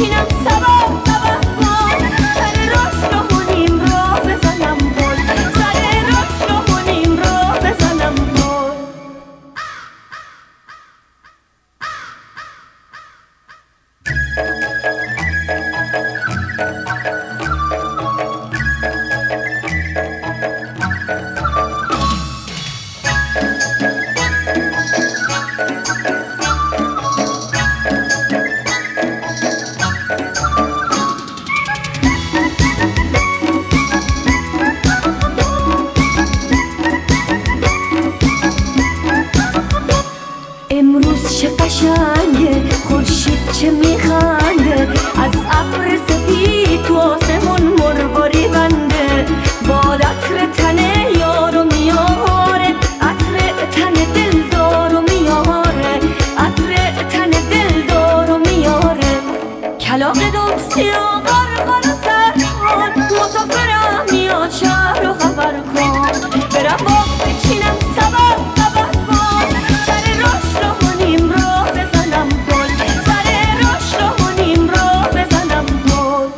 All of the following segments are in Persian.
بچینم سبا سبا کن سر راش رو کنیم راه بزنم گل سر راش رو کنیم راه بزنم گل امروز چه قشنگه خورشید چه میخنده از ابر سفید تو آسمون مرواری بنده با عطر تن یارو میاره عطر تن دلدارو میاره عطر تن دلدارو میاره کلاغ دمسی و غرغر و سرحال مسافرم میاد شهر رو خبر کن برم باغ بچینم سبا سبا کن سر راش رو کنیم راه بزنم گل سر راش رو کنیم راه بزنم گل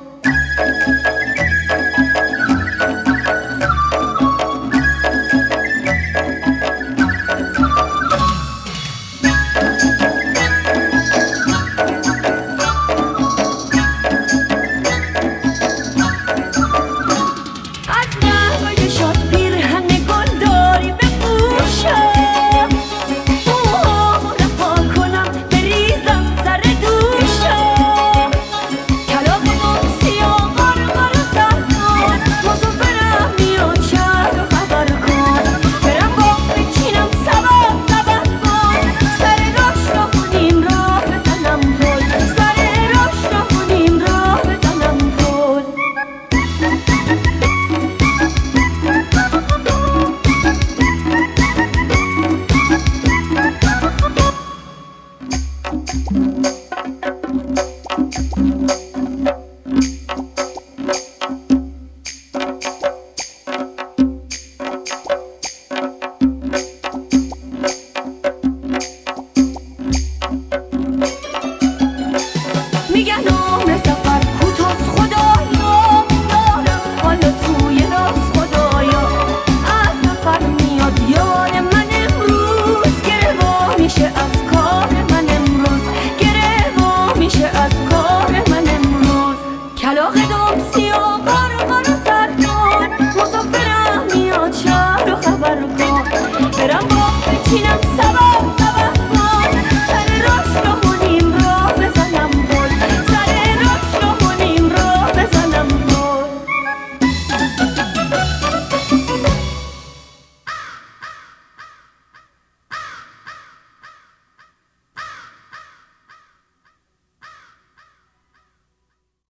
میگن عمر سفر کوتاست خدایا دارم حالا توی راست خدایا از سفر میاد یار من امروز گره میشه از کار من امروز گره میشه از کار من امروز کلاغ دمسی و غرغر و سرحال مسافرم میاد شهر رو خبر کن برم باغ بچینم